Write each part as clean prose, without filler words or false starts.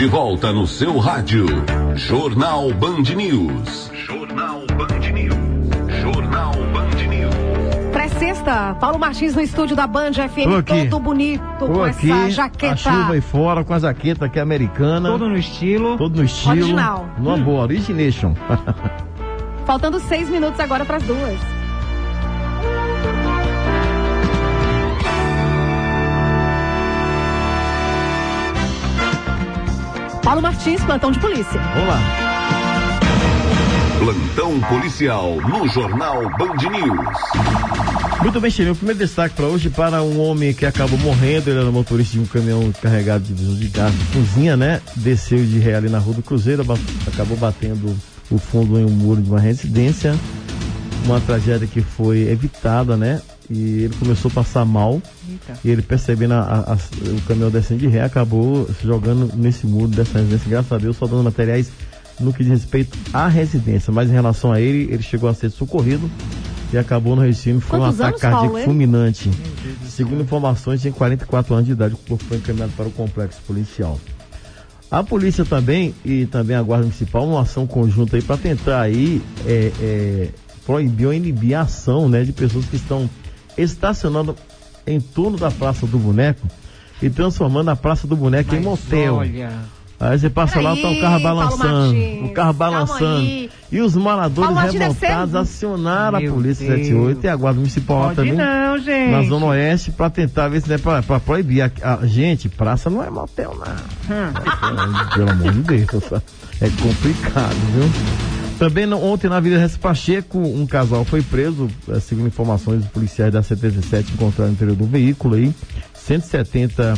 volta no seu rádio. Jornal Band News. Jornal Band News. Jornal Band News. Pré-sexta, Paulo Martins no estúdio da Band FM, todo bonito, com essa jaqueta. A chuva aí fora, com a jaqueta que é americana. Todo no estilo. Original. Numa boa, origination. Faltando 6 minutos agora para as 2. Paulo Martins, plantão de polícia. Vamos lá. Plantão policial no Jornal Band News. Muito bem, Cheirinho. O primeiro destaque para hoje para um homem que acabou morrendo. Ele era motorista de um caminhão carregado de divisão de gás de cozinha, né? Desceu de ré ali na Rua do Cruzeiro, acabou batendo o fundo em um muro de uma residência. Uma tragédia que foi evitada, né? E ele começou a passar mal. Eita. E ele, percebendo o caminhão descendo de ré, acabou se jogando nesse muro dessa residência. Graças a Deus, só dando materiais no que diz respeito à residência. Mas em relação a ele chegou a ser socorrido e acabou no Recife. Foi um ataque cardíaco fulminante. Segundo informações, tinha 44 anos de idade. O corpo foi encaminhado para o complexo policial. A polícia também, e também a Guarda Municipal, uma ação conjunta aí para tentar aí proibir ou inibir a ação, né, de pessoas que estão estacionando em torno da Praça do Boneco e transformando a Praça do Boneco em motel. Olha. Aí você passa lá, tá o carro balançando. O carro balançando. E os moradores revoltados acionaram a Polícia 78 e a Guarda Municipal lá também. Não, gente. Na Zona Oeste, pra tentar ver se não é pra proibir. Gente, praça não é motel, não. Pelo amor de Deus. É complicado, viu? Também ontem na Avenida Recife Pacheco, um casal foi preso, segundo informações dos policiais da 77, encontraram no interior do veículo aí, 170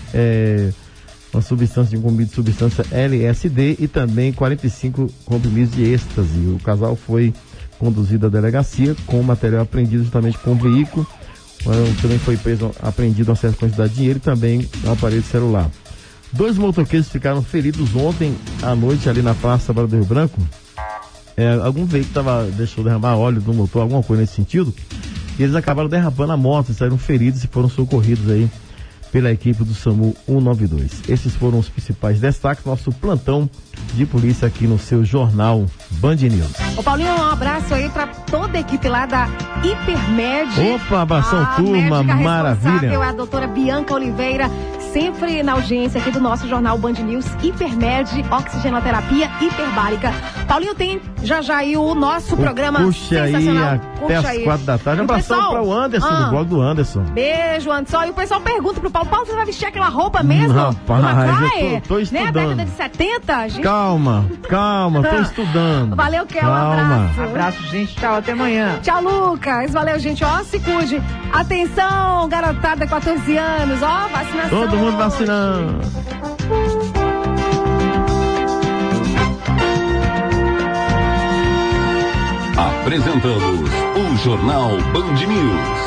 uma substância de comprimido de substância LSD e também 45 comprimidos de êxtase. O casal foi conduzido à delegacia com material apreendido justamente com o veículo. Também foi apreendido uma certa quantidade de dinheiro e também um aparelho celular. 2 motoqueiros ficaram feridos ontem à noite ali na Praça Barra do Rio Branco. Algum veículo deixou derramar óleo do motor, alguma coisa nesse sentido, e eles acabaram derrapando a moto, saíram feridos e foram socorridos aí pela equipe do SAMU 192. Esses foram os principais destaques, nosso plantão de polícia aqui no seu Jornal Band News. Ô Paulinho, um abraço aí pra toda a equipe lá da Hipermed. Opa, abração, turma, maravilha. É a doutora Bianca Oliveira, sempre na audiência aqui do nosso Jornal Band News. Hipermed, oxigenoterapia hiperbárica. Paulinho, tem já aí o nosso programa sensacional. Até às 4 da tarde. Abração para o Anderson, do blog do Anderson. Beijo, Anderson. E o pessoal pergunta pro Paulo, você vai vestir aquela roupa mesmo? Rapaz, eu tô estudando. Né? Década de 70? Gente... Calma, tô estudando. Valeu, Kel, um abraço. Abraço, gente, tchau, até amanhã. Tchau, Lucas. Valeu, gente, ó, se cuide. Atenção, garotada, 14 anos, ó, vacinação. Todo mundo vacinando. Apresentamos o Jornal Band News.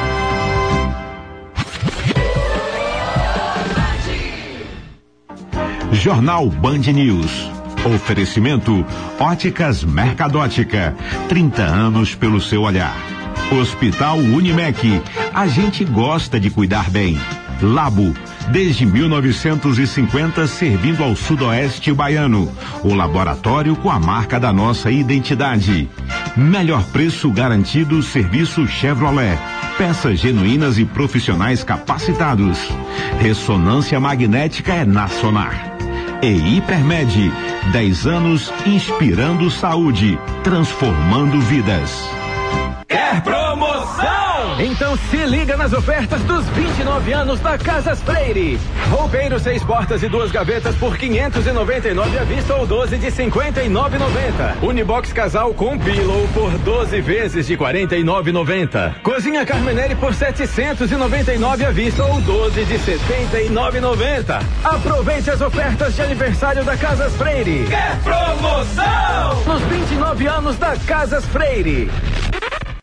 Jornal Band News. Oferecimento Óticas Mercadótica. 30 anos pelo seu olhar. Hospital Unimed. A gente gosta de cuidar bem. Labo. Desde 1950 servindo ao sudoeste baiano. O laboratório com a marca da nossa identidade. Melhor preço garantido, serviço Chevrolet. Peças genuínas e profissionais capacitados. Ressonância magnética é na Sonar. E Hipermed, 10 anos inspirando saúde, transformando vidas. Quer promoção? Então se liga nas ofertas dos 29 anos da Casas Freire. Roupeiro 6 portas e 2 gavetas por 599 à vista ou 12 de 59,90. Unibox casal com pillow por 12 vezes de 49,90. Cozinha Carmenere por 799 à vista ou 12 de 79,90. Aproveite as ofertas de aniversário da Casas Freire. Quer promoção? Nos 29 anos da Casas Freire.